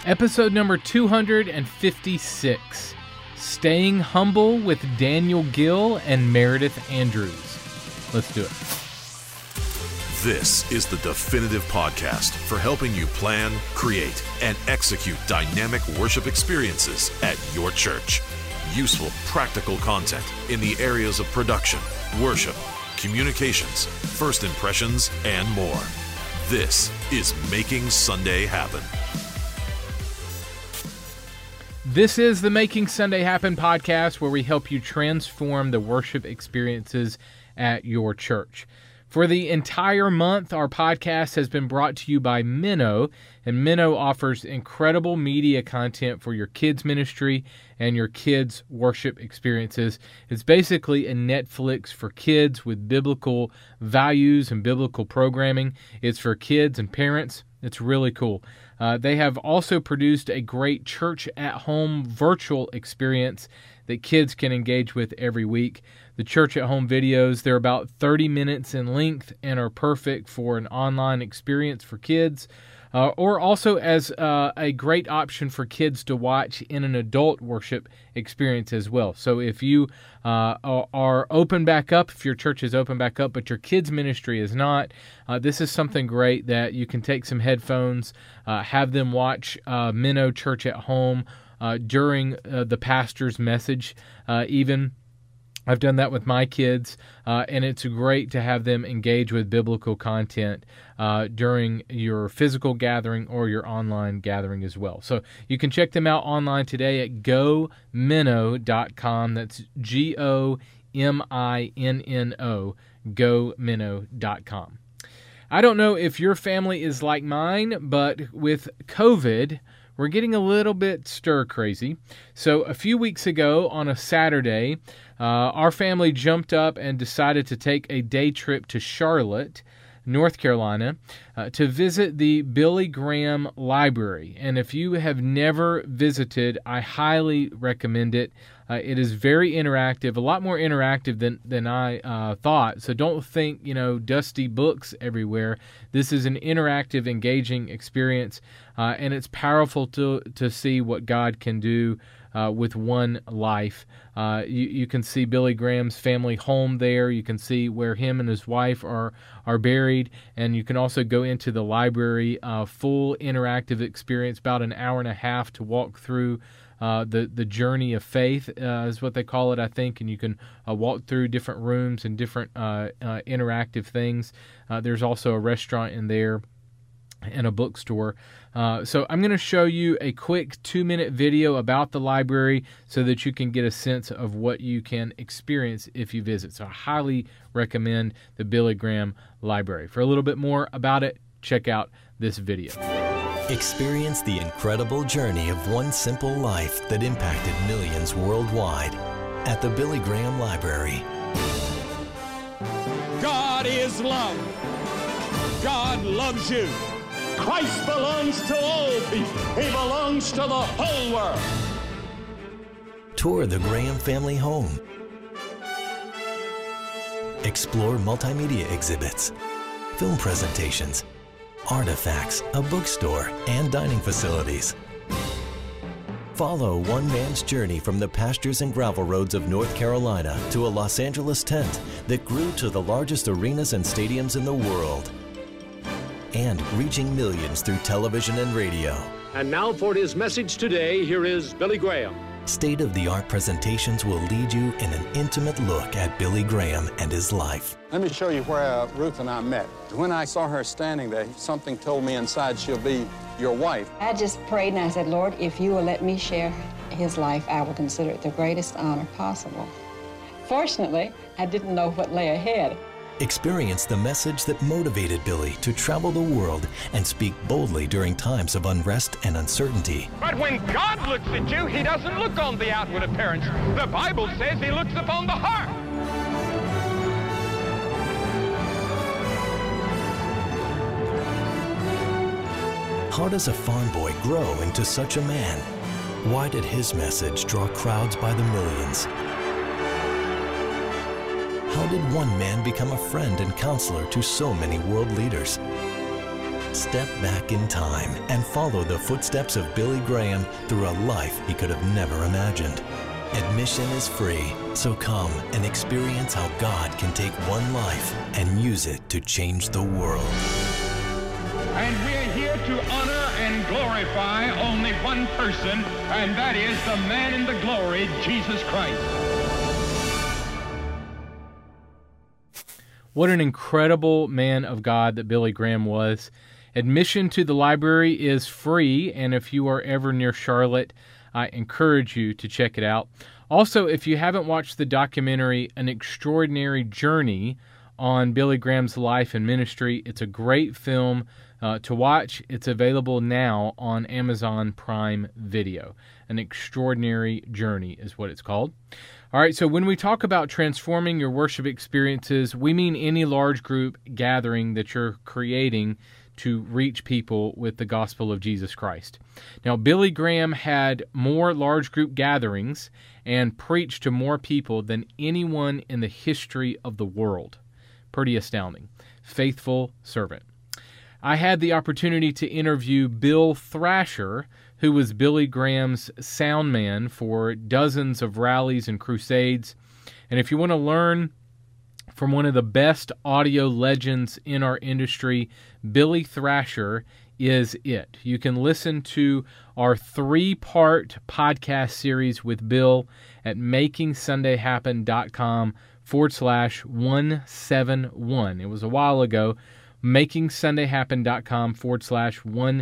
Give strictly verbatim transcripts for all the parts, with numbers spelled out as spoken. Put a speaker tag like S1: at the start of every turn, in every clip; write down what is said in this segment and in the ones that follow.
S1: Episode number two hundred fifty-six, Staying Humble with Daniel Gill and Meredith Andrews. Let's do it.
S2: This is the definitive podcast for helping you plan, create, and execute dynamic worship experiences at your church. Useful, practical content in the areas of production, worship, communications, first impressions, and more. This is Making Sunday Happen.
S1: This is the Making Sunday Happen podcast, where we help you transform the worship experiences at your church. For the entire month, our podcast has been brought to you by Minnow, and Minnow offers incredible media content for your kids' ministry and your kids' worship experiences. It's basically a Netflix for kids with biblical values and biblical programming. It's for kids and parents. It's really cool. Uh, they have also produced a great church-at-home virtual experience that kids can engage with every week. The church-at-home videos, they're about thirty minutes in length and are perfect for an online experience for kids, uh, or also as uh, a great option for kids to watch in an adult worship experience as well. So if you uh, are open back up, if your church is open back up, but your kids' ministry is not, uh, this is something great that you can take some headphones, uh, have them watch uh, Minnow Church at Home uh, during uh, the pastor's message uh, even. I've done that with my kids, uh, and it's great to have them engage with biblical content uh, during your physical gathering or your online gathering as well. So you can check them out online today at go minnow dot com. That's G O M I N N O, go minnow dot com. I don't know if your family is like mine, but with COVID, we're getting a little bit stir-crazy. So a few weeks ago on a Saturday, uh, our family jumped up and decided to take a day trip to Charlotte, North Carolina, uh, to visit the Billy Graham Library. And if you have never visited, I highly recommend it. Uh, it is very interactive, a lot more interactive than, than I uh, thought. So don't think, you know, dusty books everywhere. This is an interactive, engaging experience, uh, and it's powerful to to see what God can do uh, with one life. Uh, you, you can see Billy Graham's family home there. You can see where him and his wife are, are buried, and you can also go into the library, uh, full interactive experience, about an hour and a half to walk through Uh, the, the journey of faith uh, is what they call it, I think, and you can uh, walk through different rooms and different uh, uh, interactive things. Uh, there's also a restaurant in there and a bookstore. Uh, so I'm going to show you a quick two-minute video about the library so that you can get a sense of what you can experience if you visit. So I highly recommend the Billy Graham Library. For a little bit more about it, check out this video.
S3: Experience the incredible journey of one simple life that impacted millions worldwide at the Billy Graham Library.
S4: God is love. God loves you. Christ belongs to all people. He belongs to the whole world.
S3: Tour the Graham family home. Explore multimedia exhibits, film presentations, artifacts, a bookstore, and dining facilities. Follow one man's journey from the pastures and gravel roads of North Carolina to a Los Angeles tent that grew to the largest arenas and stadiums in the world, and reaching millions through television and radio.
S5: And now for his message today, here is Billy Graham.
S3: State-of-the-art presentations will lead you in an intimate look at Billy Graham and his life.
S6: Let me show you where uh, Ruth and I met. When I saw her standing there, something told me inside she'll be your wife.
S7: I just prayed and I said, Lord, if you will let me share his life, I will consider it the greatest honor possible. Fortunately, I didn't know what lay ahead.
S3: Experience the message that motivated Billy to travel the world and speak boldly during times of unrest and uncertainty.
S8: But when God looks at you, he doesn't look on the outward appearance. The Bible says he looks upon the heart.
S3: How does a farm boy grow into such a man? Why did his message draw crowds by the millions? How did one man become a friend and counselor to so many world leaders? Step back in time and follow the footsteps of Billy Graham through a life he could have never imagined. Admission is free, so come and experience how God can take one life and use it to change the world.
S8: And we're here to honor and glorify only one person, and that is the man in the glory, Jesus Christ.
S1: What an incredible man of God that Billy Graham was. Admission to the library is free, and if you are ever near Charlotte, I encourage you to check it out. Also, if you haven't watched the documentary An Extraordinary Journey on Billy Graham's life and ministry, it's a great film uh, to watch. It's available now on Amazon Prime Video. An Extraordinary Journey is what it's called. All right, so when we talk about transforming your worship experiences, we mean any large group gathering that you're creating to reach people with the gospel of Jesus Christ. Now, Billy Graham had more large group gatherings and preached to more people than anyone in the history of the world. Pretty astounding. Faithful servant. I had the opportunity to interview Bill Thrasher, who was Billy Graham's sound man for dozens of rallies and crusades. And if you want to learn from one of the best audio legends in our industry, Billy Thrasher is it. You can listen to our three-part podcast series with Bill at makingsundayhappen.com forward slash 171. It was a while ago. makingsundayhappen.com forward slash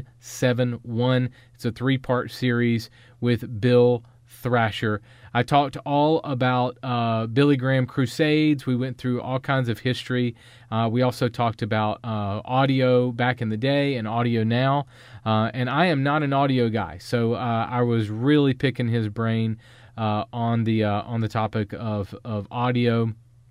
S1: 171. It's a three-part series with Bill Thrasher. I talked all about uh, Billy Graham crusades. We went through all kinds of history. Uh, we also talked about uh, audio back in the day and audio now. Uh, and I am not an audio guy, so uh, I was really picking his brain uh, on the uh, on the topic of of audio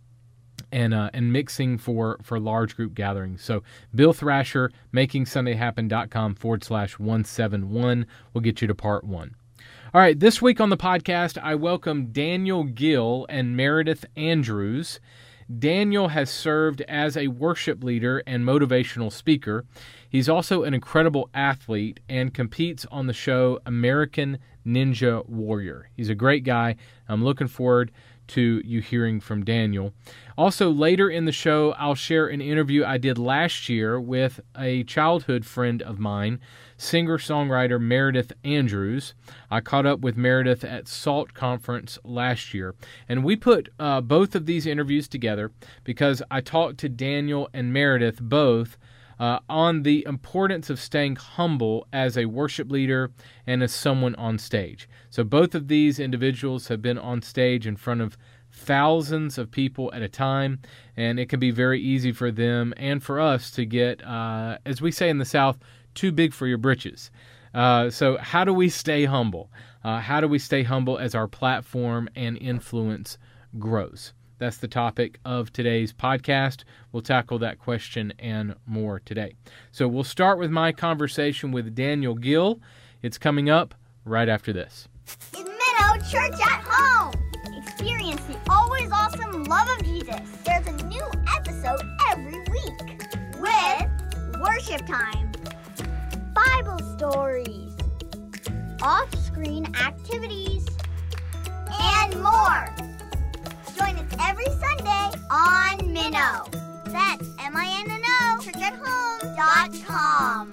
S1: and uh, and mixing for, for large group gatherings. So Bill Thrasher, makingsundayhappen.com forward slash 171 will get you to part one. All right, this week on the podcast, I welcome Daniel Gill and Meredith Andrews. Daniel has served as a worship leader and motivational speaker. He's also an incredible athlete and competes on the show American Ninja Warrior. He's a great guy. I'm looking forward to you hearing from Daniel. Also, later in the show, I'll share an interview I did last year with a childhood friend of mine, singer-songwriter Meredith Andrews. I caught up with Meredith at SALT Conference last year, and we put uh, both of these interviews together because I talked to Daniel and Meredith both uh, on the importance of staying humble as a worship leader and as someone on stage. So both of these individuals have been on stage in front of thousands of people at a time, and it can be very easy for them and for us to get, uh, as we say in the South, too big for your britches. Uh, so how do we stay humble? Uh, how do we stay humble as our platform and influence grows? That's the topic of today's podcast. We'll tackle that question and more today. So we'll start with my conversation with Daniel Gill. It's coming up right after this.
S9: It's Minnow Church at Home. Experience the always awesome love of Jesus. There's a new episode every week with worship time, Bible stories, off-screen activities, and more. Join us every Sunday on Minnow. That's M I N N O, church at home dot com.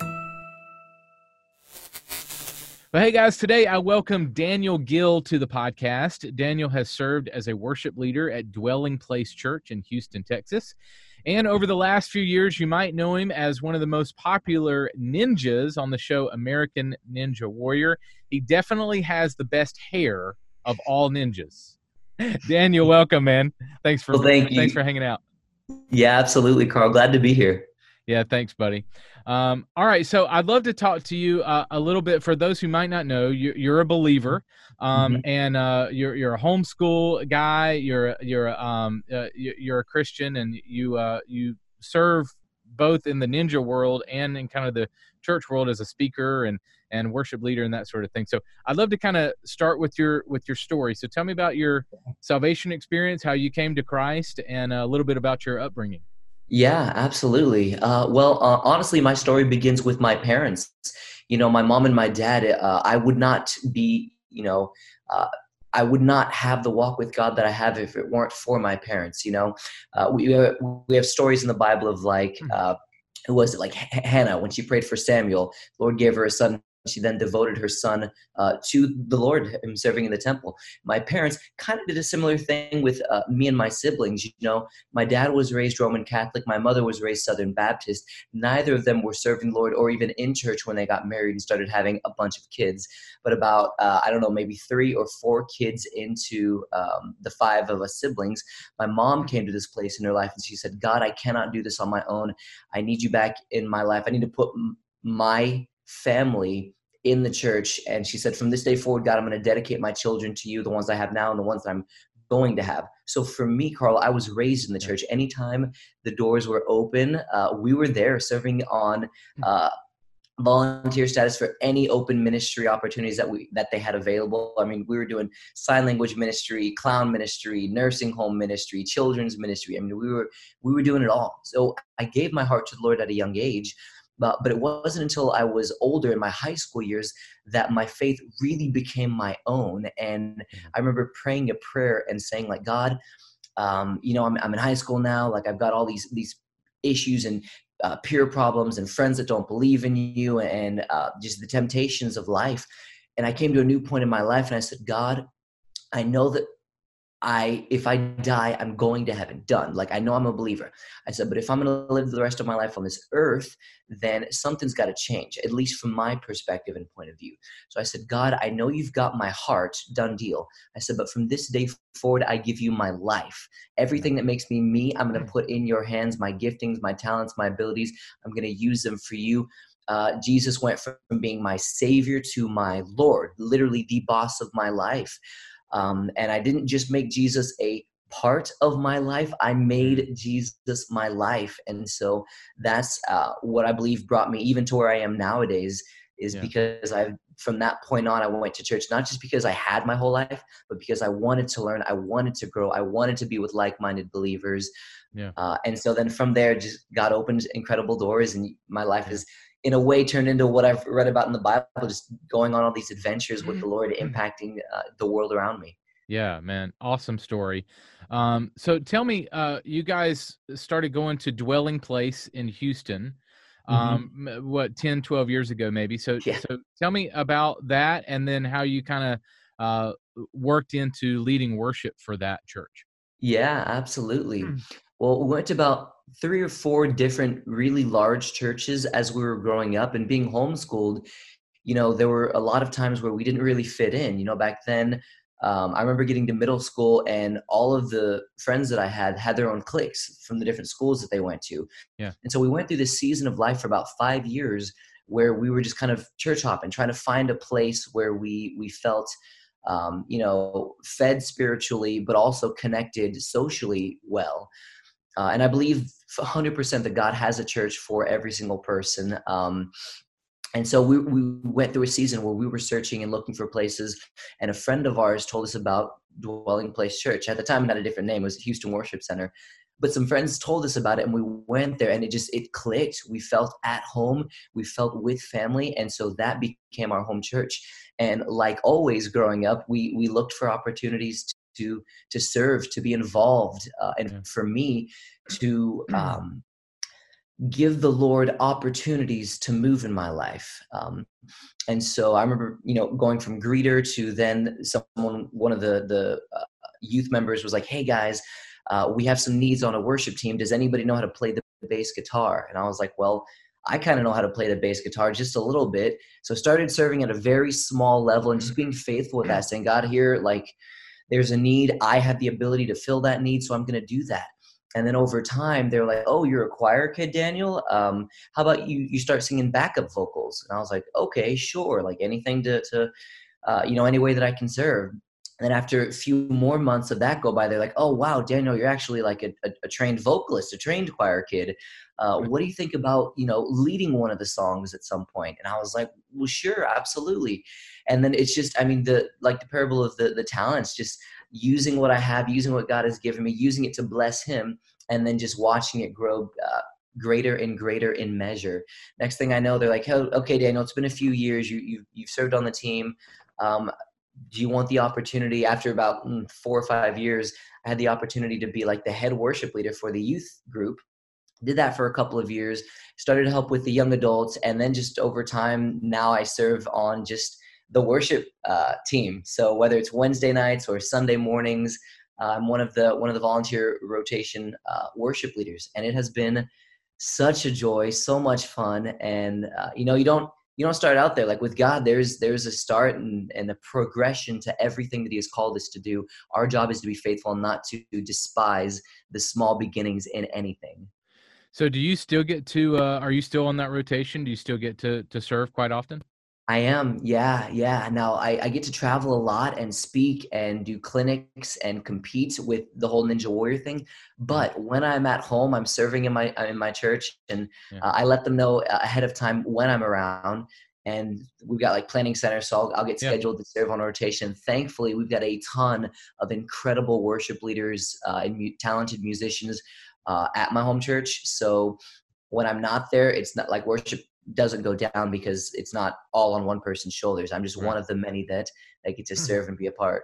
S1: Well, hey guys, today I welcome Daniel Gill to the podcast. Daniel has served as a worship leader at Dwelling Place Church in Houston, Texas. And over the last few years, you might know him as one of the most popular ninjas on the show American Ninja Warrior. He definitely has the best hair of all ninjas. Daniel, welcome, man. Thanks for
S10: well, thank
S1: thanks
S10: you.
S1: for hanging out.
S10: Yeah, absolutely, Carl. Glad to be here.
S1: Yeah, thanks, buddy. Um, all right, so I'd love to talk to you uh, a little bit. For those who might not know, you, you're a believer, um, mm-hmm. and uh, you're you're a homeschool guy. You're you're um, uh, you're a Christian, and you uh, you serve both in the ninja world and in kind of the church world as a speaker and and worship leader and that sort of thing. So I'd love to kind of start with your with your story. So tell me about your salvation experience, how you came to Christ, and a little bit about your upbringing.
S10: Yeah, absolutely. Uh, well, uh, honestly, my story begins with my parents. You know, my mom and my dad, uh, I would not be, you know, uh, I would not have the walk with God that I have if it weren't for my parents. You know, uh, we, uh, we have stories in the Bible of like, uh, who was it? Like H- Hannah, when she prayed for Samuel, Lord gave her a son. She then devoted her son uh, to the Lord, him serving in the temple. My parents kind of did a similar thing with uh, me and my siblings. You know, my dad was raised Roman Catholic. My mother was raised Southern Baptist. Neither of them were serving the Lord or even in church when they got married and started having a bunch of kids. But about, uh, I don't know, maybe three or four kids into um, the five of us siblings, my mom came to this place in her life and she said, God, I cannot do this on my own. I need you back in my life. I need to put m- my family in the church. And she said, from this day forward, God, I'm going to dedicate my children to you, the ones I have now and the ones that I'm going to have. So for me, Carl, I was raised in the church. Anytime the doors were open, uh, we were there serving on uh, volunteer status for any open ministry opportunities that we that they had available. I mean, we were doing sign language ministry, clown ministry, nursing home ministry, children's ministry. I mean, we were we were doing it all. So I gave my heart to the Lord at a young age. But, but it wasn't until I was older in my high school years that my faith really became my own. And I remember praying a prayer and saying, like, God, um, you know, I'm, I'm in high school now. Like, I've got all these these issues and uh, peer problems and friends that don't believe in you and uh, just the temptations of life. And I came to a new point in my life and I said, God, I know that I, if I die, I'm going to heaven. Done. Like, I know I'm a believer. I said, but if I'm going to live the rest of my life on this earth, then something's got to change, at least from my perspective and point of view. So I said, God, I know you've got my heart. Done deal. I said, but from this day forward, I give you my life. Everything that makes me me, I'm going to put in your hands, my giftings, my talents, my abilities. I'm going to use them for you. Uh, Jesus went from being my savior to my Lord, literally the boss of my life. Um, and I didn't just make Jesus a part of my life. I made Jesus my life. And so that's uh, what I believe brought me even to where I am nowadays is yeah. because I've, from that point on, I went to church, not just because I had my whole life, but because I wanted to learn, I wanted to grow, I wanted to be with like-minded believers.
S1: Yeah.
S10: Uh, and so then from there, just God opened incredible doors and my life is in a way turned into what I've read about in the Bible, just going on all these adventures with the Lord, impacting uh, the world around me.
S1: Yeah, man. Awesome story. Um, so tell me, uh, you guys started going to Dwelling Place in Houston, um, mm-hmm. what, ten, twelve years ago, maybe. So, yeah. so tell me about that and then how you kind of uh, worked into leading worship for that church.
S10: Yeah, absolutely. Hmm. Well, we went to about three or four different really large churches as we were growing up and being homeschooled. You know, there were a lot of times where we didn't really fit in. You know, back then, um, I remember getting to middle school and all of the friends that I had had their own cliques from the different schools that they went to.
S1: Yeah.
S10: And so we went through this season of life for about five years where we were just kind of church hopping, trying to find a place where we we felt um, you know, fed spiritually, but also connected socially well. Uh, and I believe one hundred percent that God has a church for every single person. Um, and so we, we went through a season where we were searching and looking for places. And a friend of ours told us about Dwelling Place Church. At the time, it had a different name. It was Houston Worship Center. But some friends told us about it and we went there and it just, it clicked. We felt at home. We felt with family. And so that became our home church. And like always growing up, we we looked for opportunities to to serve, to be involved. Uh, and yeah. for me, to um, give the Lord opportunities to move in my life. Um, and so I remember, you know, going from greeter to then someone, one of the, the uh, youth members was like, hey guys, Uh, we have some needs on a worship team. Does anybody know how to play the bass guitar? And I was like, well, I kind of know how to play the bass guitar just a little bit. So started serving at a very small level and just being faithful with that, saying, God, here, like, there's a need. I have the ability to fill that need, so I'm going to do that. And then over time, they're like, oh, you're a choir kid, Daniel? Um, how about you you start singing backup vocals? And I was like, okay, sure. Like anything to, to uh, you know, any way that I can serve. And then after a few more months of that go by, they're like, oh, wow, Daniel, you're actually like a, a, a trained vocalist, a trained choir kid. Uh, what do you think about, you know, leading one of the songs at some point? And I was like, well, sure, absolutely. And then it's just, I mean, the like the parable of the, the talents, just using what I have, using what God has given me, using it to bless him. and then just watching it grow uh, greater and greater in measure. Next thing I know, they're like, oh, okay, Daniel, it's been a few years. You, you, you've served on the team. Um, do you want the opportunity? After about mm, four or five years, I had the opportunity to be like the head worship leader for the youth group. Did that for a couple of years, started to help with the young adults. And then just over time, now I serve on just the worship uh, team. So whether it's Wednesday nights or Sunday mornings, uh, I'm one of the, one of the volunteer rotation uh, worship leaders. And it has been such a joy, so much fun. And, uh, you know, you don't, you don't start out there. Like with God, there's, there's a start and, and a progression to everything that he has called us to do. Our job is to be faithful and not to despise the small beginnings in anything.
S1: So do you still get to, uh, are you still on that rotation? Do you still get to, to serve quite often?
S10: I am. Yeah. Yeah. Now I, I get to travel a lot and speak and do clinics and compete with the whole Ninja Warrior thing. But when I'm at home, I'm serving in my, in my church, and yeah. uh, I let them know ahead of time when I'm around, and we've got like planning center. So I'll, I'll get scheduled yeah. to serve on rotation. Thankfully, we've got a ton of incredible worship leaders uh, and mu- talented musicians uh, at my home church. So when I'm not there, it's not like worship doesn't go down because it's not all on one person's shoulders. I'm just right. one of the many that, that get to serve and be a part.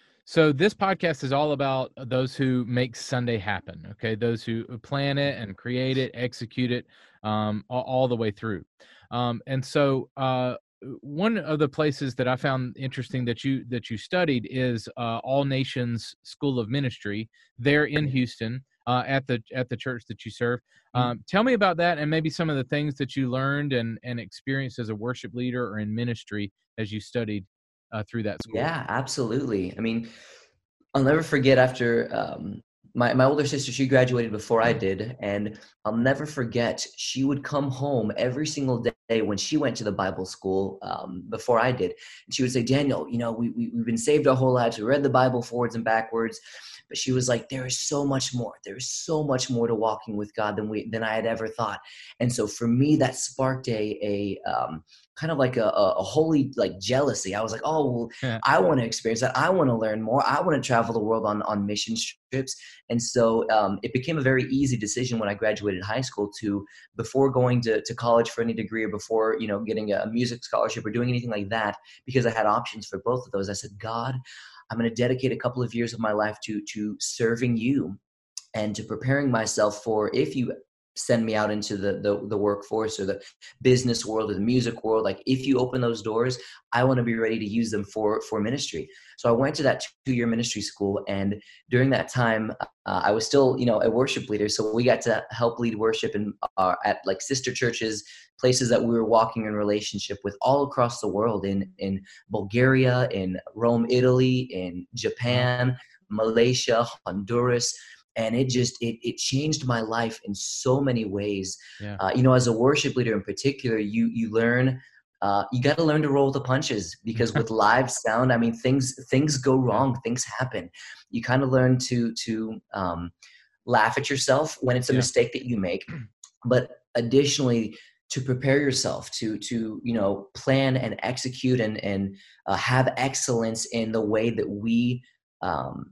S1: So this podcast is all about those who make Sunday happen. Okay. Those who plan it and create it, execute it, um, all, all the way through. Um, and so, uh, one of the places that I found interesting that you, that you studied is, uh, All Nations School of Ministry there in Houston. Uh, at the at the church that you serve. Um, tell me about that, and maybe some of the things that you learned and, and experienced as a worship leader or in ministry as you studied uh, through that school.
S10: Yeah, absolutely. I mean, I'll never forget after um, my, my older sister, she graduated before I did, and I'll never forget, she would come home every single day when she went to the Bible school um, before I did. And she would say, Daniel, you know, we, we, we've been saved our whole lives. We read the Bible forwards and backwards. But she was like, there is so much more. There is so much more to walking with God than we than I had ever thought. And so for me, that sparked a a um, kind of like a, a holy like jealousy. I was like, oh, well, yeah. I want to experience that. I want to learn more. I want to travel the world on on mission trips. And so um, it became a very easy decision when I graduated high school to, before going to, to college for any degree or before, you know, getting a music scholarship or doing anything like that, because I had options for both of those. I said, God, I'm going to dedicate a couple of years of my life to to serving you and to preparing myself for, if you send me out into the, the the workforce or the business world or the music world, like if you open those doors, I want to be ready to use them for for ministry. So I went to that two-year ministry school, and during that time, uh, I was still, you know, a worship leader. So we got to help lead worship in uh, at like sister churches, places that we were walking in relationship with all across the world, in in Bulgaria, in Rome, Italy, in Japan, Malaysia, Honduras. And it just, it, it changed my life in so many ways. Yeah. Uh, you know, as a worship leader in particular, you you learn, uh, you got to learn to roll with the punches, because with live sound, I mean, things things go wrong, things happen. You kind of learn to to um, laugh at yourself when it's a yeah. mistake that you make, but additionally, to prepare yourself to to you know plan and execute and and uh, have excellence in the way that we. Um,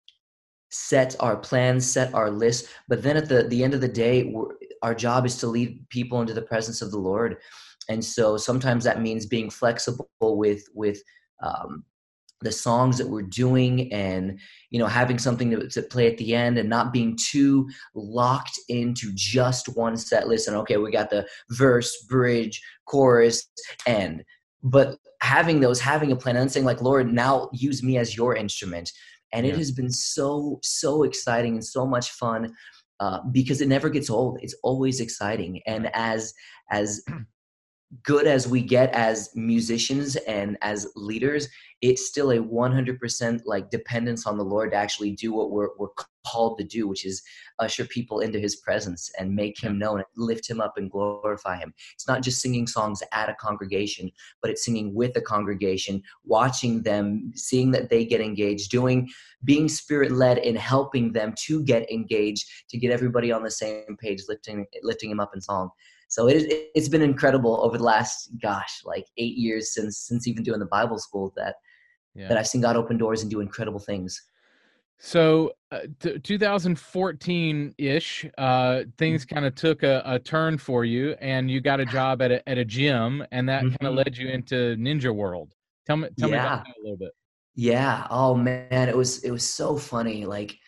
S10: set our plans, set our list. But then at the, the end of the day, we're, our job is to lead people into the presence of the Lord. And so sometimes that means being flexible with, with um, the songs that we're doing, and, you know, having something to, to play at the end, and not being too locked into just one set list. And okay, we got the verse, bridge, chorus, end. But having those, having a plan and saying like, Lord, now use me as your instrument. And yeah. it has been so, so exciting and so much fun uh, because it never gets old. It's always exciting. And as as good as we get as musicians and as leaders, it's still a one hundred percent like dependence on the Lord to actually do what we're we're called to do, which is usher people into his presence and make him known, and lift him up and glorify him. It's not just singing songs at a congregation, but it's singing with a congregation, watching them, seeing that they get engaged, doing, being spirit-led in helping them to get engaged, to get everybody on the same page, lifting lifting him up in song. So it is, it's been incredible over the last, gosh, like eight years since since even doing the Bible school that yeah. that I've seen God open doors and do incredible things.
S1: So, uh, t- twenty fourteen-ish, uh, things kind of took a, a turn for you, and you got a job at a at a gym, and that kind of
S10: Mhm.
S1: led you into Ninja World. Tell me tell me about
S10: Yeah.
S1: that a little bit.
S10: Yeah. Oh man, it was it was so funny. Like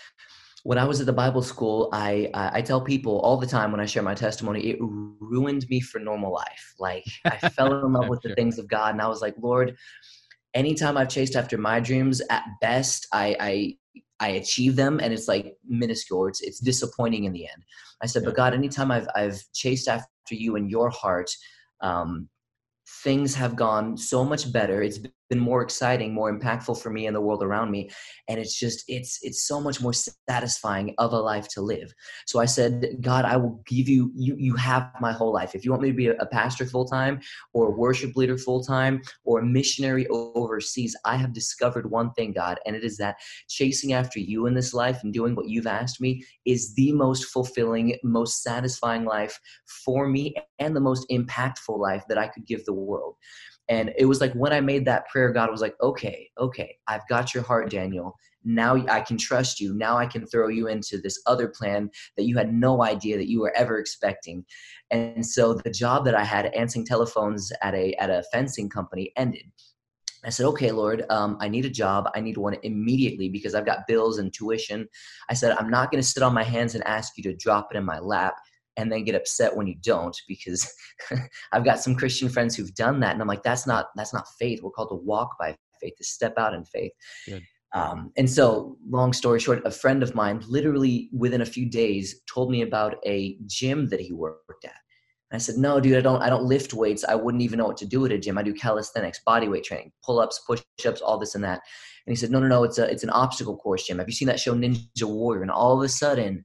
S10: when I was at the Bible school, I I I tell people all the time when I share my testimony, it ruined me for normal life. Like I fell in love with the
S1: Sure.
S10: things of God, and I was like, Lord, anytime I've chased after my dreams, at best, I I I achieve them, and it's like minuscule. It's it's disappointing in the end. I said,
S1: Yeah.
S10: but God, anytime I've I've chased after you in your heart, um, things have gone so much better. It's been more exciting, more impactful for me and the world around me. And it's just, it's, it's so much more satisfying of a life to live. So I said, God, I will give you, you, you have my whole life. If you want me to be a, a pastor full-time or a worship leader full-time or a missionary overseas, I have discovered one thing, God, and it is that chasing after you in this life and doing what you've asked me is the most fulfilling, most satisfying life for me and the most impactful life that I could give the world. And it was like when I made that prayer, God was like, okay, okay, I've got your heart, Daniel. Now I can trust you. Now I can throw you into this other plan that you had no idea that you were ever expecting. And so the job that I had answering telephones at a at a fencing company ended. I said, okay, Lord, um, I need a job. I need one immediately because I've got bills and tuition. I said, I'm not going to sit on my hands and ask you to drop it in my lap and then get upset when you don't, because I've got some Christian friends who've done that. And I'm like, that's not, that's not faith. We're called to walk by faith, to step out in faith.
S1: Good.
S10: Um, and so long story short, a friend of mine literally within a few days told me about a gym that he worked at. And I said, no, dude, I don't, I don't lift weights. I wouldn't even know what to do at a gym. I do calisthenics, body weight training, pull-ups, push-ups, all this and that. And he said, no, no, no, it's a, it's an obstacle course gym. Have you seen that show Ninja Warrior? And all of a sudden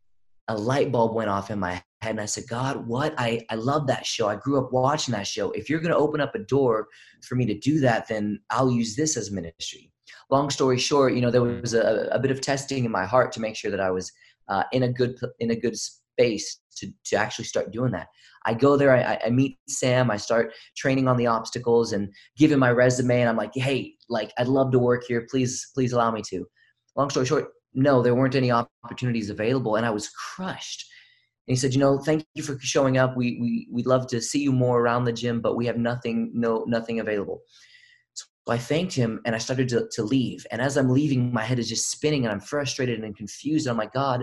S10: a light bulb went off in my head. And I said, God, what? I, I love that show. I grew up watching that show. If you're going to open up a door for me to do that, then I'll use this as ministry. Long story short, you know, there was a, a bit of testing in my heart to make sure that I was uh, in a good, in a good space to, to actually start doing that. I go there, I, I meet Sam, I start training on the obstacles and give him my resume. And I'm like, hey, like, I'd love to work here. Please, please allow me to. Long story short, no, there weren't any opportunities available. And I was crushed. And he said, you know, thank you for showing up. We, we, we'd love to see you more around the gym, but we have nothing, no, nothing available. So I thanked him and I started to, to leave. And as I'm leaving, my head is just spinning and I'm frustrated and confused. And I'm like, God,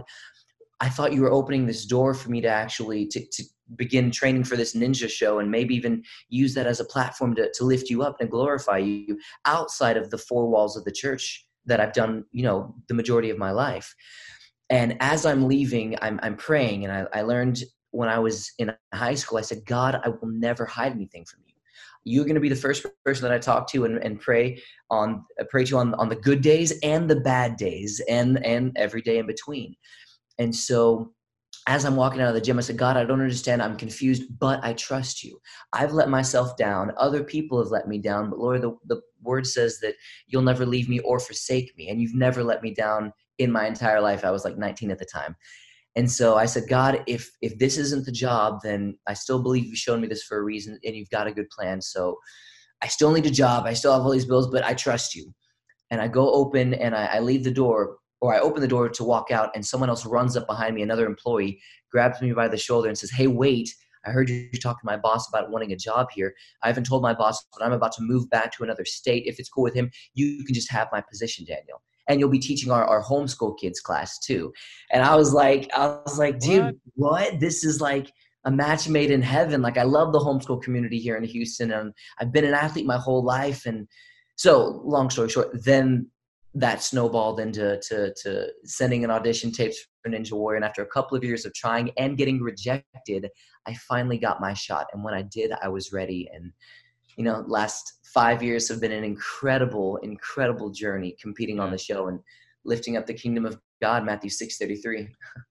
S10: I thought you were opening this door for me to actually to, to begin training for this ninja show and maybe even use that as a platform to, to lift you up and glorify you outside of the four walls of the church that I've done, you know, the majority of my life. And as I'm leaving, I'm, I'm praying. And I, I learned when I was in high school, I said, God, I will never hide anything from you. You're going to be the first person that I talk to and, and pray on, pray to on, on the good days and the bad days and, and every day in between. And so as I'm walking out of the gym, I said, God, I don't understand. I'm confused, but I trust you. I've let myself down. Other people have let me down. But Lord, the, the word says that you'll never leave me or forsake me. And you've never let me down in my entire life. I was like nineteen at the time. And so I said, God, if if this isn't the job, then I still believe you've shown me this for a reason and you've got a good plan. So I still need a job. I still have all these bills, but I trust you. And I go open and I, I leave the door. Or I open the door to walk out and someone else runs up behind me, another employee, grabs me by the shoulder and says, hey, wait, I heard you talk to my boss about wanting a job here. I haven't told my boss, but I'm about to move back to another state. If it's cool with him, you can just have my position, Daniel. And you'll be teaching our, our homeschool kids class too. And I was like, I was like, dude, what? what? This is like a match made in heaven. Like I love the homeschool community here in Houston and I've been an athlete my whole life. And so long story short, then that snowballed into to, to sending an audition tapes for Ninja Warrior. And after a couple of years of trying and getting rejected, I finally got my shot. And when I did, I was ready. And, you know, last five years have been an incredible, incredible journey competing on the show and lifting up the kingdom of God, Matthew six thirty-three.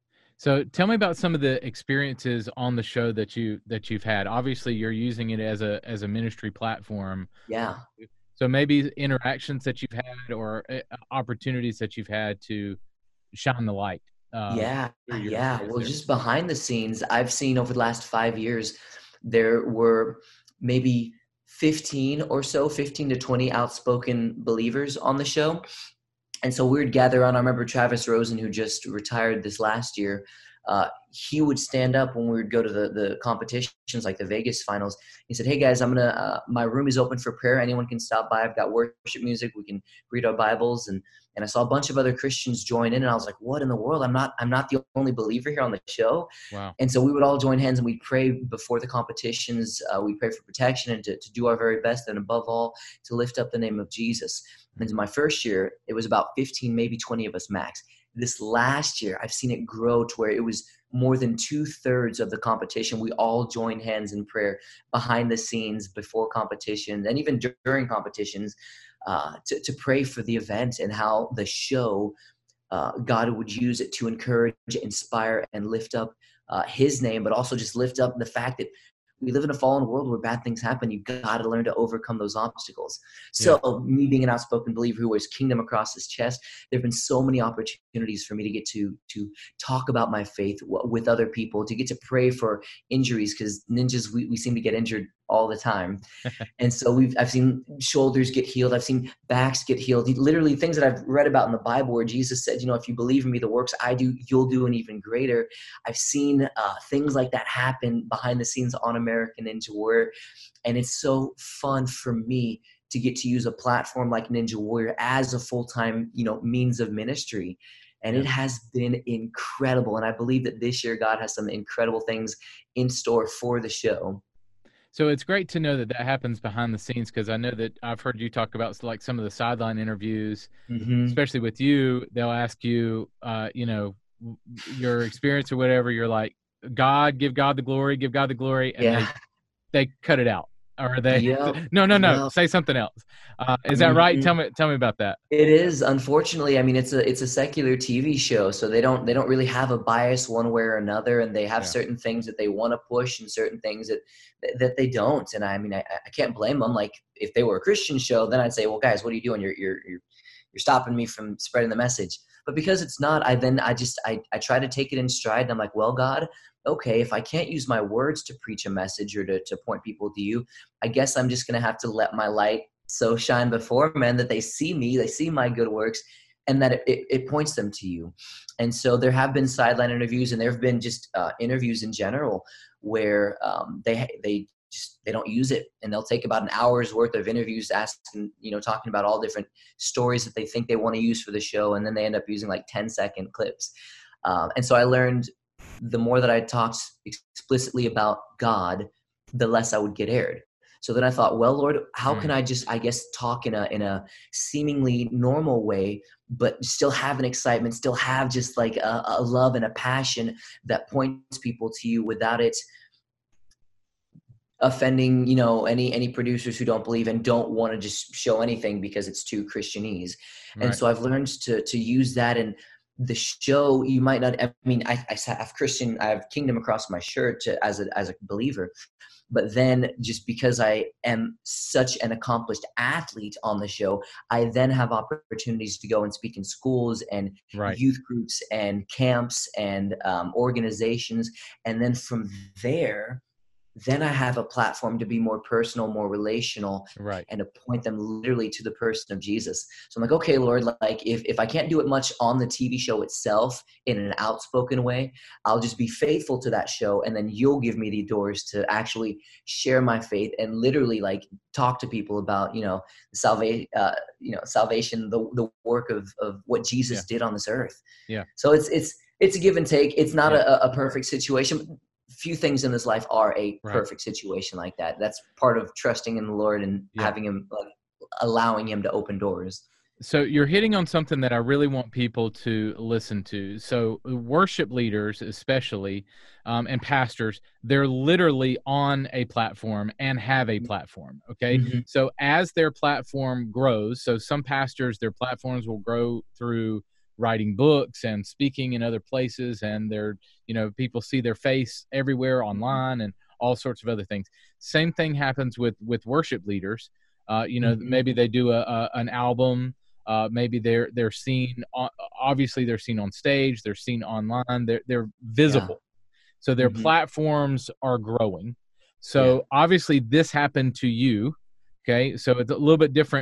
S1: So tell me about some of the experiences on the show that you, that you've had. Obviously you're using it as a, as a ministry platform.
S10: Yeah.
S1: So maybe interactions that you've had or uh, opportunities that you've had to shine the light. Uh,
S10: yeah. Yeah. Well, there. Just behind the scenes, I've seen over the last five years, there were maybe fifteen or so, fifteen to twenty outspoken believers on the show. And so we would gather around. I remember Travis Rosen, who just retired this last year, uh, he would stand up when we would go to the, the competitions, like the Vegas finals. He said, hey guys, I'm going to, uh, my room is open for prayer. Anyone can stop by. I've got worship music. We can read our Bibles. And, and I saw a bunch of other Christians join in, and I was like, what in the world? I'm not, I'm not the only believer here on the show.
S1: Wow.
S10: And so we would all join hands and we'd pray before the competitions. Uh, we pray for protection and to, to do our very best. And above all, to lift up the name of Jesus. And in my first year, it was about fifteen, maybe twenty of us max. This last year, I've seen it grow to where it was more than two thirds of the competition. We all joined hands in prayer behind the scenes before competition and even during competitions uh, to, to pray for the event and how the show, uh, God would use it to encourage, inspire, and lift up uh, his name, but also just lift up the fact that we live in a fallen world where bad things happen. You've got to learn to overcome those obstacles. So yeah. Me being an outspoken believer who wears kingdom across his chest, there have been so many opportunities for me to get to to talk about my faith w- with other people, to get to pray for injuries, because ninjas, we, we seem to get injured all the time. And so we've I've seen shoulders get healed. I've seen backs get healed. Literally things that I've read about in the Bible where Jesus said, you know, if you believe in me, the works I do, you'll do an even greater. I've seen uh, things like that happen behind the scenes on American Ninja Warrior. And it's so fun for me to get to use a platform like Ninja Warrior as a full-time, you know, means of ministry. And it has been incredible. And I believe that this year God has some incredible things in store for the show.
S1: So it's great to know that that happens behind the scenes, because I know that I've heard you talk about like some of the sideline interviews, mm-hmm. especially with you. They'll ask you, uh, you know, your experience or whatever. You're like, God, give God the glory, give God the glory. And yeah. they, they cut it out. Or they, yep. no, no, no, yep. say something else. Uh, is that right? Tell me, tell me about that.
S10: It is. Unfortunately, I mean, it's a, it's a secular T V show, so they don't, they don't really have a bias one way or another. And they have yeah. certain things that they want to push and certain things that, that they don't. And I mean, I, I can't blame them. Like if they were a Christian show, then I'd say, well, guys, what are you doing? You're, you're, you're, you're stopping me from spreading the message. But because it's not, I then, I just, I, I try to take it in stride, and I'm like, well, God, okay, if I can't use my words to preach a message or to, to point people to you, I guess I'm just going to have to let my light so shine before men that they see me, they see my good works, and that it, it, it points them to you. And so there have been sideline interviews, and there have been just uh, interviews in general where um, they they just they don't use it, and they'll take about an hour's worth of interviews asking, you know, talking about all different stories that they think they want to use for the show, and then they end up using like ten second clips. Um, and so I learned the more that I talked explicitly about God, the less I would get aired. So then I thought, well, Lord, how can I just, I guess, talk in a in a seemingly normal way, but still have an excitement, still have just like a, a love and a passion that points people to you without it offending, you know, any any producers who don't believe and don't want to just show anything because it's too Christianese. Right. And so I've learned to to use that. And the show, you might not, I mean, I, I have Christian, I have Kingdom across my shirt to, as a as a believer. But then just because I am such an accomplished athlete on the show, I then have opportunities to go and speak in schools and right. youth groups and camps and um, organizations. And then from there, then I have a platform to be more personal, more relational,
S1: right.
S10: and to point them literally to the person of Jesus. So I'm like, okay, Lord, like if, if I can't do it much on the T V show itself in an outspoken way, I'll just be faithful to that show. And then you'll give me the doors to actually share my faith and literally like talk to people about, you know, salvation, uh, you know, salvation, the, the work of, of what Jesus yeah. did on this earth.
S1: Yeah.
S10: So it's, it's, it's a give and take. It's not yeah. a, a perfect situation. Few things in this life are a right. perfect situation like that. That's part of trusting in the Lord and yeah. having him, like, allowing him to open doors.
S1: So you're hitting on something that I really want people to listen to. So worship leaders, especially, um, and pastors, they're literally on a platform and have a platform. Okay. Mm-hmm. So as their platform grows, so some pastors, their platforms will grow through writing books and speaking in other places, and they're, you know, people see their face everywhere online and all sorts of other things. Same thing happens with with worship leaders. Uh, you know, mm-hmm. maybe they do a, a an album. Uh, maybe they're they're seen. On, obviously, they're seen on stage. They're seen online. They're they're visible. Yeah. So their mm-hmm. platforms are growing. So yeah. obviously, this happened to you. Okay, so it's a little bit different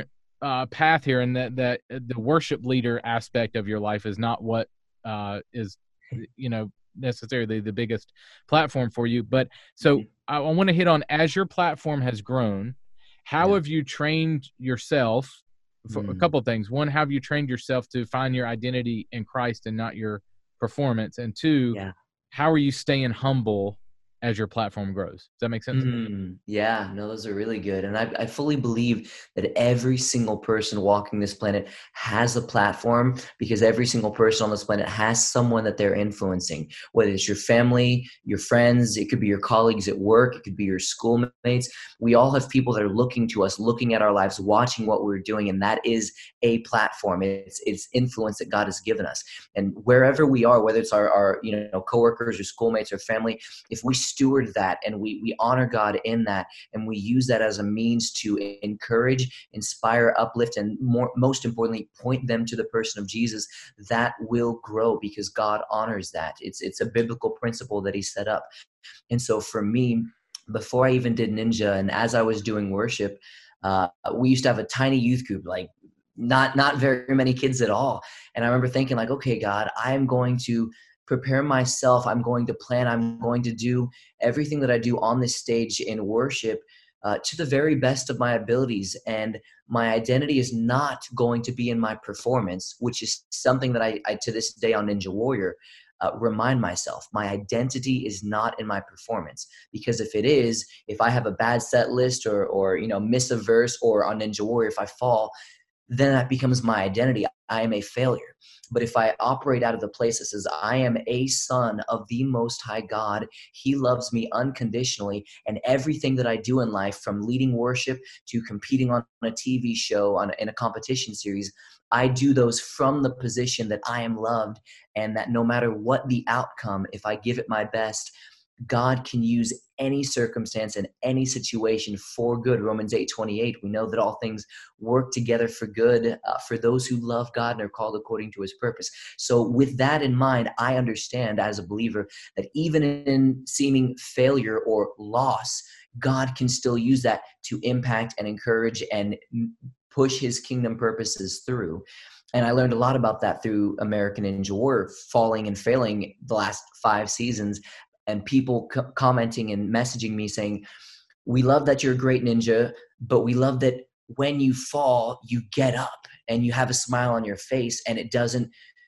S1: uh, path here, and that that the worship leader aspect of your life is not what uh, is, you know, necessarily the biggest platform for you. But so I, I want to hit on, as your platform has grown, how
S10: Yeah.
S1: have you trained yourself for a
S10: Mm.
S1: couple of things? One, how have you trained yourself to find your identity in Christ and not your performance? And two,
S10: Yeah.
S1: how are you staying humble as your platform grows? Does that make sense?
S10: Mm, yeah, no, those are really good. And I, I fully believe that every single person walking this planet has a platform, because every single person on this planet has someone that they're influencing, whether it's your family, your friends, it could be your colleagues at work, it could be your schoolmates. We all have people that are looking to us, looking at our lives, watching what we're doing. And that is a platform. It's, it's influence that God has given us. And wherever we are, whether it's our, our you know, coworkers or schoolmates or family, if we steward that and we, we honor God in that, and we use that as a means to encourage, inspire, uplift, and more, most importantly, point them to the person of Jesus, that will grow, because God honors that. It's, it's a biblical principle that he set up. And so for me, before I even did Ninja, and as I was doing worship, uh, we used to have a tiny youth group, like not, not very many kids at all. And I remember thinking like, okay, God, I'm going to prepare myself. I'm going to plan. I'm going to do everything that I do on this stage in worship uh, to the very best of my abilities. And my identity is not going to be in my performance, which is something that I, I to this day on Ninja Warrior, uh, remind myself. My identity is not in my performance, because if it is, if I have a bad set list or, or, you know, miss a verse, or on Ninja Warrior, if I fall, then that becomes my identity. I am a failure. But if I operate out of the place that says, I am a son of the Most High God, he loves me unconditionally, and everything that I do in life, from leading worship to competing on a T V show, on in a competition series, I do those from the position that I am loved, and that no matter what the outcome, if I give it my best, God can use any circumstance and any situation for good. Romans eight twenty-eight, we know that all things work together for good uh, for those who love God and are called according to his purpose. So with that in mind, I understand as a believer that even in seeming failure or loss, God can still use that to impact and encourage and push his kingdom purposes through. And I learned a lot about that through American Ninja Warrior, falling and failing the last five seasons. And people co- commenting and messaging me saying, we love that you're a great ninja, but we love that when you fall, you get up and you have a smile on your face, and it doesn't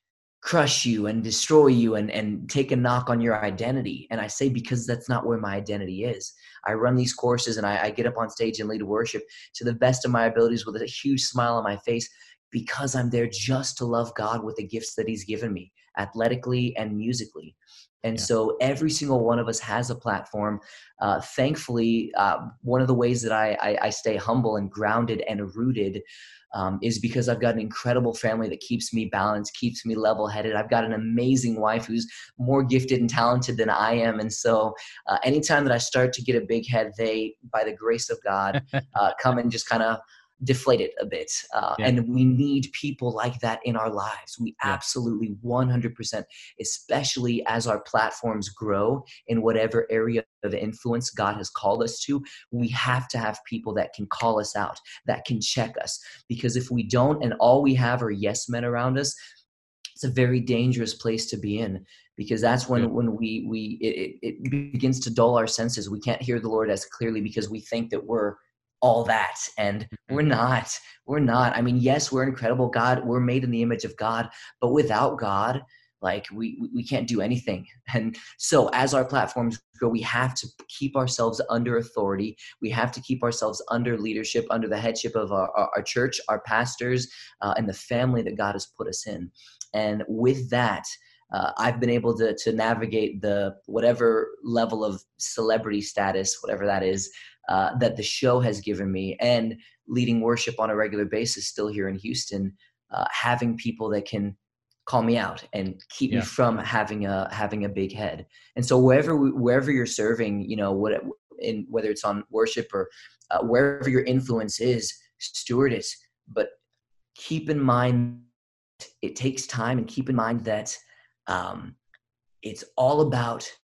S10: crush you and destroy you and, and take a knock on your identity. And I say, because that's not where my identity is. I run these courses and I, I get up on stage and lead worship to the best of my abilities with a huge smile on my face, because I'm there just to love God with the gifts that he's given me, athletically and musically. And yeah. So every single one of us has a platform. Uh, thankfully, uh, one of the ways that I, I, I stay humble and grounded and rooted um, is because I've got an incredible family that keeps me balanced, keeps me level-headed. I've got an amazing wife who's more gifted and talented than I am. And so uh, anytime that I start to get a big head, they, by the grace of God, uh, come and just kind of deflate it a bit. Uh, yeah. And we need people like that in our lives. We yeah. absolutely one hundred percent, especially as our platforms grow in whatever area of influence God has called us to, we have to have people that can call us out, that can check us. Because if we don't, and all we have are yes men around us, it's a very dangerous place to be in, because that's when, yeah. when we, we, it, it begins to dull our senses. We can't hear the Lord as clearly because we think that we're all that. And we're not, we're not. I mean, yes, we're incredible. God, we're made in the image of God, but without God, like we, we can't do anything. And so as our platforms grow, we have to keep ourselves under authority. We have to keep ourselves under leadership, under the headship of our, our, our church, our pastors, uh, and the family that God has put us in. And with that, Uh, I've been able to to navigate the whatever level of celebrity status, whatever that is, uh, that the show has given me, and leading worship on a regular basis still here in Houston, uh, having people that can call me out and keep yeah. me from having a having a big head. And so wherever wherever you're serving, you know, what in whether it's on worship or uh, wherever your influence is, steward it. But keep in mind it takes time, and keep in mind that Um, it's all about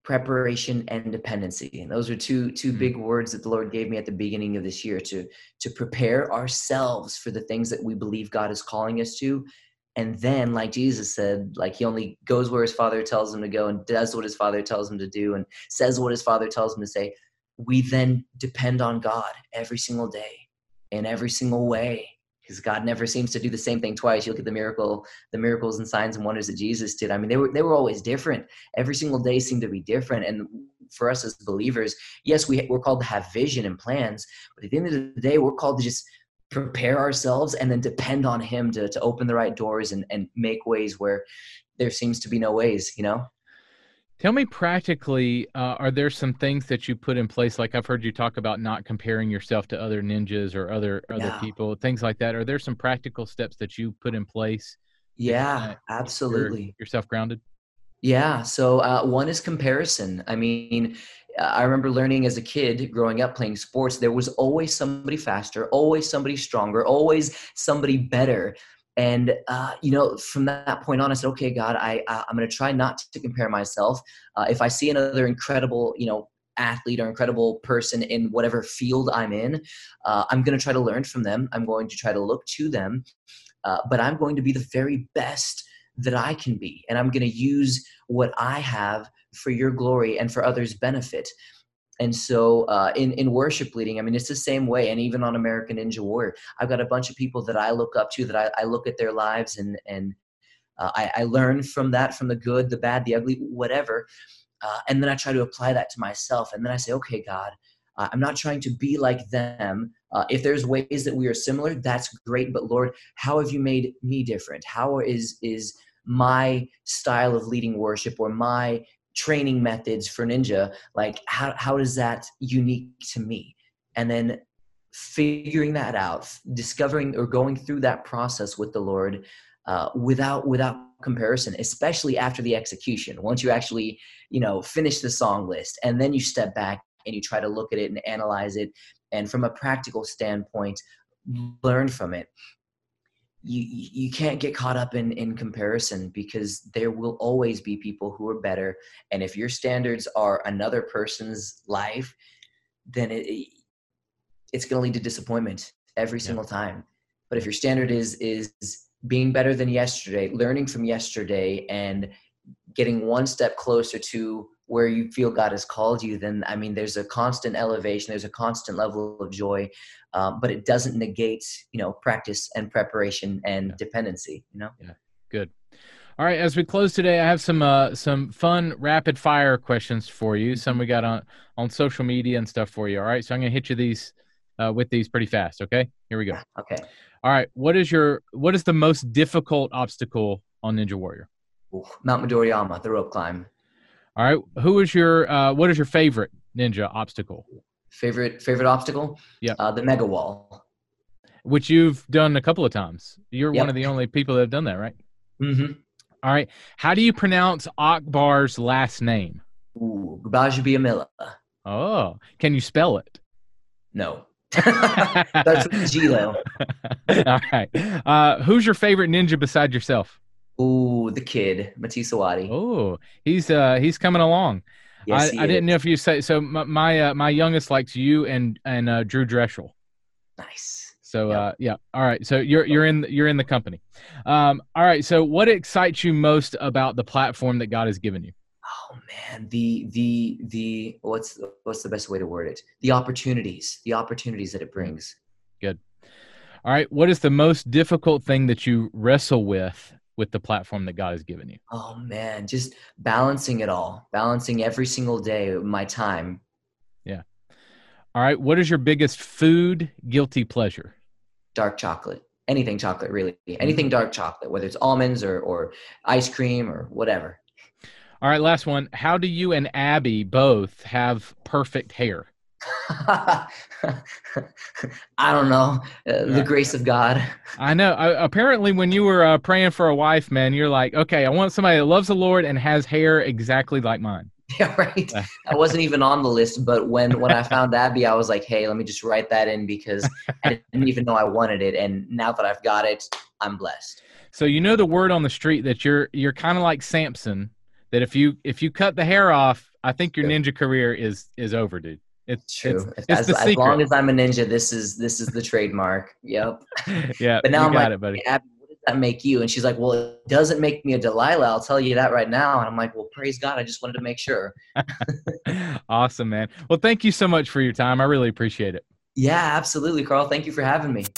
S10: preparation, and dependency. And those are two two
S1: Mm-hmm.
S10: big words that the Lord gave me at the beginning of this year, to to prepare ourselves for the things that we believe God is calling us to. And then, like Jesus said, like he only goes where his Father tells him to go and does what his Father tells him to do and says what his Father tells him to say. We then depend on God every single day in every single way, because God never seems to do the same thing twice. You look at the miracle, the miracles and signs and wonders that Jesus did. I mean, they were they were always different. Every single day seemed to be different. And for us as believers, yes, we, we're called to have vision and plans, but at the end of the day, we're called to just prepare ourselves and then depend on him to, to open the right doors and, and make ways where there seems to be no ways, you know?
S1: Tell me practically, uh, are there some things that you put in place? Like I've heard you talk about not comparing yourself to other ninjas or other other
S10: Yeah.
S1: people, things like that. Are there some practical steps that you put in place?
S10: Yeah, absolutely.
S1: Yourself grounded?
S10: Yeah. So uh, one is comparison. I mean, I remember learning as a kid growing up playing sports, there was always somebody faster, always somebody stronger, always somebody better. And, uh, you know, from that point on, I said, okay, God, I, I, I'm going to try not to compare myself. Uh, if I see another incredible, you know, athlete or incredible person in whatever field I'm in, uh, I'm going to try to learn from them. I'm going to try to look to them, uh, but I'm going to be the very best that I can be. And I'm going to use what I have for your glory and for others' benefit. And so uh, in, in worship leading, I mean, it's the same way. And even on American Ninja Warrior, I've got a bunch of people that I look up to, that I, I look at their lives and, and uh, I, I learn from that, from the good, the bad, the ugly, whatever. Uh, and then I try to apply that to myself. And then I say, okay, God, uh, I'm not trying to be like them. Uh, if there's ways that we are similar, that's great. But Lord, how have you made me different? How is, is my style of leading worship or my training methods for ninja, like how, how is that unique to me? And then figuring that out, discovering or going through that process with the Lord uh, without, without comparison, especially after the execution. Once you actually, you know, finish the song list and then you step back and you try to look at it and analyze it. And from a practical standpoint, learn from it. You you can't get caught up in, in comparison, because there will always be people who are better. And if your standards are another person's life, then it, it's going to lead to disappointment every
S1: Yeah.
S10: single time. But if your standard is is being better than yesterday, learning from yesterday, and getting one step closer to where you feel God has called you, then, I mean, there's a constant elevation, there's a constant level of joy, um, but it doesn't negate, you know, practice and preparation and
S1: Yeah.
S10: dependency, you know?
S1: Yeah, good. All right, as we close today, I have some uh, some fun rapid fire questions for you. Some we got on, on social media and stuff for you. All right, so I'm going to hit you these uh, with these pretty fast. Okay, here we go.
S10: Okay.
S1: All right, what is your what is the most difficult obstacle on Ninja Warrior?
S10: Ooh, Mount Midoriyama, the rope climb.
S1: All right, who is your uh, what is your favorite ninja obstacle?
S10: Favorite favorite obstacle?
S1: Yeah,
S10: uh, the Mega Wall,
S1: which you've done a couple of times. You're
S10: Yep.
S1: one of the only people that have done that, right?
S10: Mm-hmm.
S1: All right, how do you pronounce Akbar's last name?
S10: Ooh, Gbajabiamila.
S1: Oh, can you spell it?
S10: No. That's with G though.
S1: All right. Uh, who's your favorite ninja beside yourself?
S10: Ooh, the kid, Matisawati.
S1: Oh, he's uh he's coming along.
S10: Yes,
S1: I,
S10: he
S1: I didn't
S10: is.
S1: know if you say so. My my, uh, my youngest likes you and and uh, Drew Dreschel.
S10: Nice.
S1: So
S10: Yep.
S1: uh, yeah. All right. So you're you're in you're in the company. Um, all right. So what excites you most about the platform that God has given you?
S10: Oh man, the the the what's what's the best way to word it? The opportunities, the opportunities that it brings.
S1: Good. All right. What is the most difficult thing that you wrestle with with the platform that God has given you?
S10: Oh man, just balancing it all, balancing every single day of my time.
S1: Yeah. All right. What is your biggest food guilty pleasure?
S10: Dark chocolate, anything chocolate, really, anything dark chocolate, whether it's almonds or or ice cream or whatever.
S1: All right. Last one. How do you and Abby both have perfect hair?
S10: I don't know. Uh, the grace of God.
S1: I know. Uh, apparently, when you were uh, praying for a wife, man, you're like, okay, I want somebody that loves the Lord and has hair exactly like mine.
S10: Yeah, right. I wasn't even on the list, but when when I found Abby, I was like, hey, let me just write that in, because I didn't even know I wanted it, and now that I've got it, I'm blessed.
S1: So you know the word on the street that you're you're kind of like Samson, that if you if you cut the hair off, I think your ninja career is is over, dude. It's
S10: true.
S1: It's, it's
S10: as,
S1: the
S10: as long as I'm a ninja, this is this is the trademark. Yep.
S1: Yeah.
S10: But now
S1: you
S10: I'm
S1: got
S10: like,
S1: it, buddy.
S10: Abby, what does that make you? And she's like, well, it doesn't make me a Delilah. I'll tell you that right now. And I'm like, well, praise God. I just wanted to make sure.
S1: Awesome, man. Well, thank you so much for your time. I really appreciate it.
S10: Yeah, absolutely, Carl. Thank you for having me.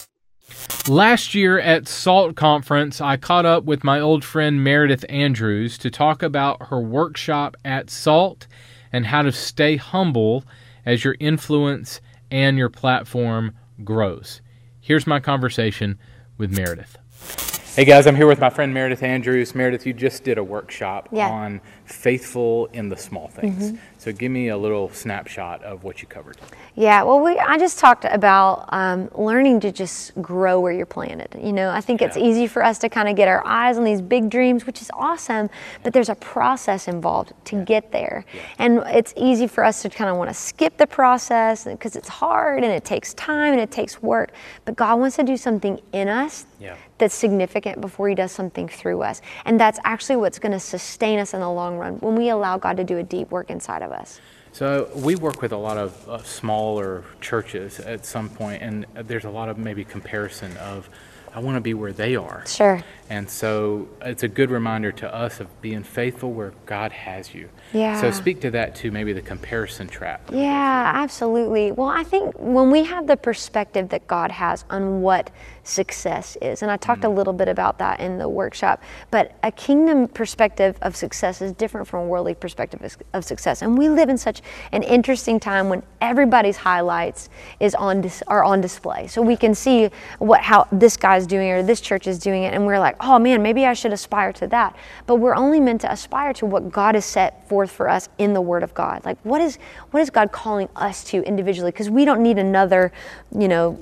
S1: Last year at SALT Conference, I caught up with my old friend Meredith Andrews to talk about her workshop at SALT and how to stay humble as your influence and your platform grows. Here's my conversation with Meredith. Hey guys, I'm here with my friend Meredith Andrews. Meredith, you just did a workshop
S11: yeah.
S1: on faithful in the small things. Mm-hmm. So give me a little snapshot of what you covered.
S11: Yeah, well, we I just talked about um, learning to just grow where you're planted. You know, I think it's yeah. easy for us to kind of get our eyes on these big dreams, which is awesome, but there's a process involved to yeah. get there. Yeah. And it's easy for us to kind of want to skip the process because it's hard and it takes time and it takes work. But God wants to do something in us yeah. that's significant before he does something through us. And that's actually what's going to sustain us in the long run when we allow God to do a deep work inside of us.
S1: So we work with a lot of uh, smaller churches at some point, and there's a lot of maybe comparison of, I want to be where they are.
S11: Sure.
S1: And so it's a good reminder to us of being faithful where God has you.
S11: Yeah.
S1: So speak to that too, maybe the comparison trap.
S11: Yeah, absolutely. Well, I think when we have the perspective that God has on what success is, and I talked mm. a little bit about that in the workshop, but a kingdom perspective of success is different from a worldly perspective of success. And we live in such an interesting time when everybody's highlights is on dis- are on display. So we can see what how this guy's doing or this church is doing it, and we're like, oh man, maybe I should aspire to that. But we're only meant to aspire to what God has set forth for us in the Word of God. Like, what is what is God calling us to individually? Because we don't need another, you know,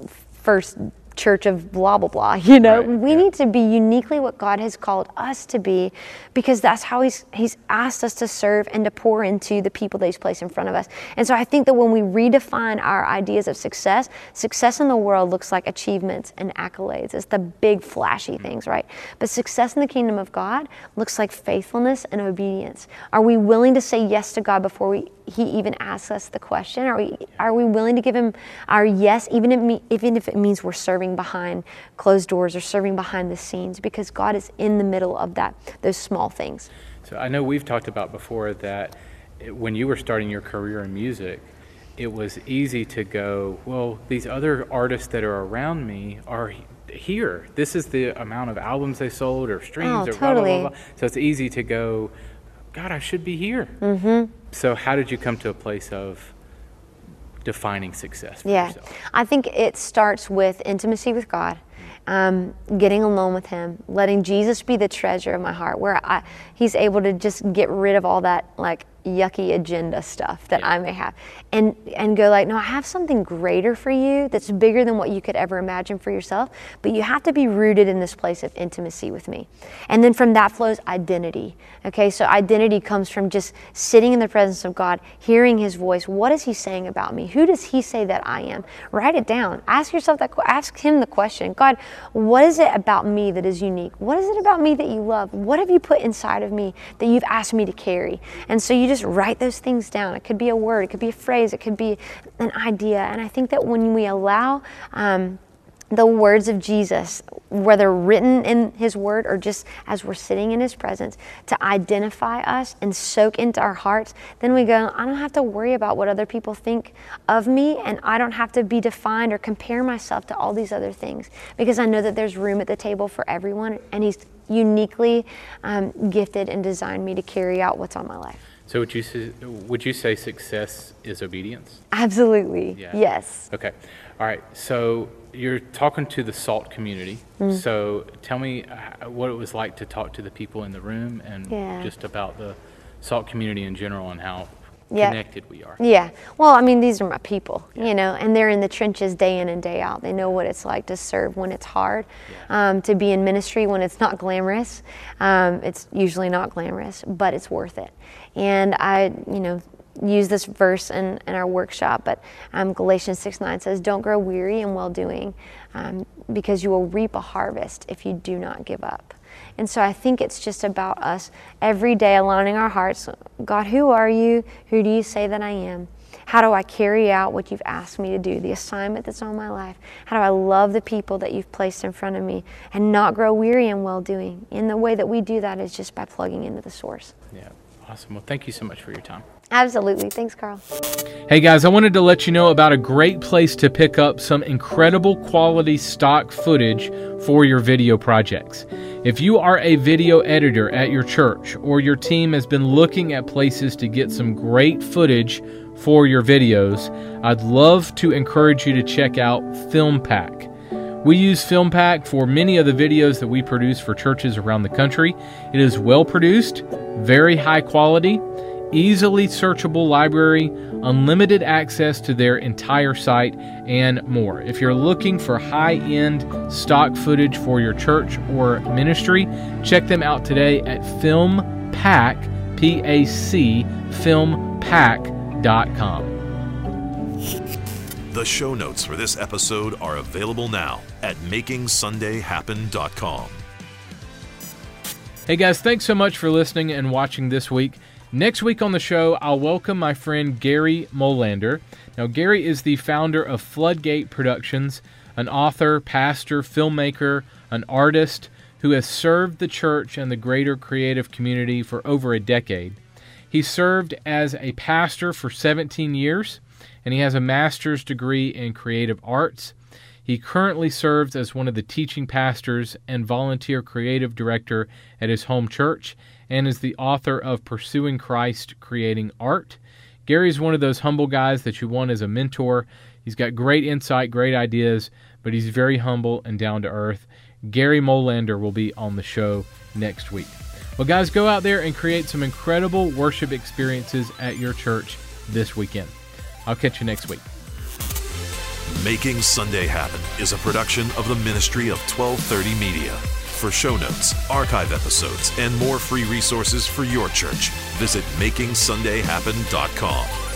S11: first church of blah, blah, blah, you know, right. we yeah. need to be uniquely what God has called us to be, because that's how he's he's asked us to serve and to pour into the people that he's placed in front of us. And so I think that when we redefine our ideas of success, success in the world looks like achievements and accolades. It's the big flashy things, right? But success in the kingdom of God looks like faithfulness and obedience. Are we willing to say yes to God before we he even asks us the question? Are we are we willing to give him our yes, even if me, even if it means we're serving behind closed doors or serving behind the scenes, because God is in the middle of that, those small things.
S1: So I know we've talked about before that when you were starting your career in music, it was easy to go, well, these other artists that are around me are here. This is the amount of albums they sold or streams
S11: oh,
S1: or
S11: totally.
S1: blah, blah, blah, blah. So it's easy to go, God, I should be here.
S11: Mm-hmm.
S1: So how did you come to a place of defining success for
S11: yeah.
S1: yourself?
S11: I think it starts with intimacy with God, um, getting alone with him, letting Jesus be the treasure of my heart, where I, he's able to just get rid of all that like yucky agenda stuff that yeah. I may have, and and go like, no, I have something greater for you that's bigger than what you could ever imagine for yourself, but you have to be rooted in this place of intimacy with me. And then from that flows identity. Okay, so identity comes from just sitting in the presence of God, hearing his voice. What is he saying about me? Who does he say that I am? Write it down. Ask yourself that, ask him the question, God, what is it about me that is unique? What is it about me that you love? What have you put inside of me that you've asked me to carry? And so you just write those things down. It could be a word, it could be a phrase, it could be an idea. And I think that when we allow um, the words of Jesus, whether written in his word or just as we're sitting in his presence, to identify us and soak into our hearts, then we go, I don't have to worry about what other people think of me, and I don't have to be defined or compare myself to all these other things, because I know that there's room at the table for everyone, and he's uniquely um, gifted and designed me to carry out what's on my life.
S1: So would you say, would you say success is obedience?
S11: Absolutely. Yeah. Yes.
S1: Okay. All right. So you're talking to the SALT community. Mm. So tell me what it was like to talk to the people in the room, and
S11: yeah.
S1: just about the SALT community in general and how
S11: yeah.
S1: connected we are.
S11: Yeah. Well, I mean, these are my people,
S1: yeah.
S11: you know, and they're in the trenches day in and day out. They know what it's like to serve when it's hard, yeah. um, to be in ministry when it's not glamorous. Um, it's usually not glamorous, but it's worth it. And I, you know, use this verse in, in our workshop, but um, Galatians six nine says, don't grow weary in well-doing, um, because you will reap a harvest if you do not give up. And so I think it's just about us every day aligning our hearts. God, who are you? Who do you say that I am? How do I carry out what you've asked me to do, the assignment that's on my life? How do I love the people that you've placed in front of me and not grow weary in well-doing? And the way that we do that is just by plugging into the source.
S1: Yeah, awesome. Well, thank you so much for your time.
S11: Absolutely. Thanks, Carl.
S1: Hey guys, I wanted to let you know about a great place to pick up some incredible quality stock footage for your video projects. If you are a video editor at your church, or your team has been looking at places to get some great footage for your videos, I'd love to encourage you to check out FilmPack. We use FilmPack for many of the videos that we produce for churches around the country. It is well produced, very high quality, easily searchable library, unlimited access to their entire site, and more. If you're looking for high-end stock footage for your church or ministry, check them out today at FilmPack, P A C, filmpack dot com.
S2: The show notes for this episode are available now at making sunday happen dot com.
S1: Hey guys, thanks so much for listening and watching this week. Next week on the show, I'll welcome my friend Gary Molander. Now, Gary is the founder of Floodgate Productions, an author, pastor, filmmaker, an artist who has served the church and the greater creative community for over a decade. He served as a pastor for seventeen years, and he has a master's degree in creative arts. He currently serves as one of the teaching pastors and volunteer creative director at his home church, and is the author of Pursuing Christ, Creating Art. Gary's one of those humble guys that you want as a mentor. He's got great insight, great ideas, but he's very humble and down to earth. Gary Molander will be on the show next week. Well, guys, go out there and create some incredible worship experiences at your church this weekend. I'll catch you next week.
S2: Making Sunday Happen is a production of the Ministry of twelve thirty Media. For show notes, archive episodes, and more free resources for your church, visit making sunday happen dot com.